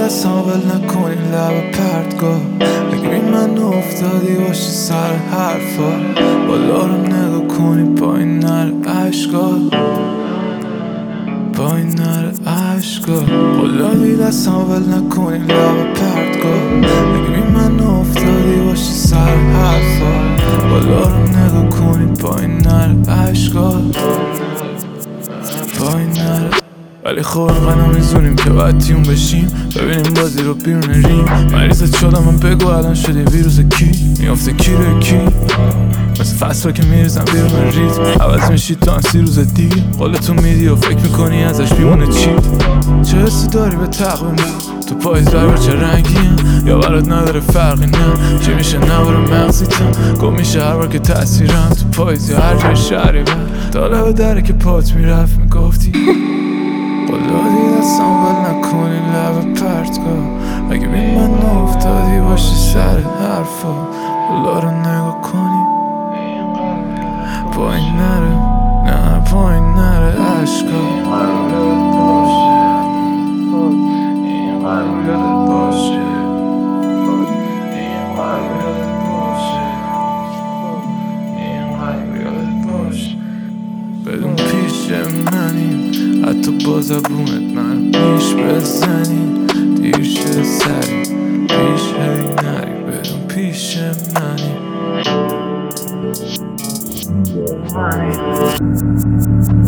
دستم ول نکنی لب پرتگاه اگه بی من افتادی باشی سر حرفا بالا رو نگاه کنی پایین نره عشقا پایین نره عشقا قلابی دستم ول نکنی لب پرتگاه اگه بی من افتادی باشی سر حرفا بالا رو نگاه کنی پایین نره عشقا پایین نره ولی خب انقدر میزونیم که باید تیون بشیم ببینیم بازی رو بیرون ریم مریضت شدم من بگو الان شدی ویروس کی میافته کی رو کی مثل فصل که میریزم بیرون ریتم عوض میشی تا انسی روز دیگه قولتو میدی و فکر میکنی ازش بیمونه چی چه حسی داری به تقویم تو پاییز بر چه رنگی هم یا برات نداره فرقی نه چی میشه نوار مغزیتم گم میشه هر بار که تاثیرم تو پاییز یا هر جای شهری بر تا لبه دره که پات میرفت میگفتی قلادی دستم ول نکنی لب پرتگاه اگه بی من افتادی باشی سر حرفا بالا رو نگاه کنی پایین نره نه پایین نره عشقا بدون پیش منی حتی با زبونت من میش بزنی دیر شده سری پیش هی نری بدون پیش منی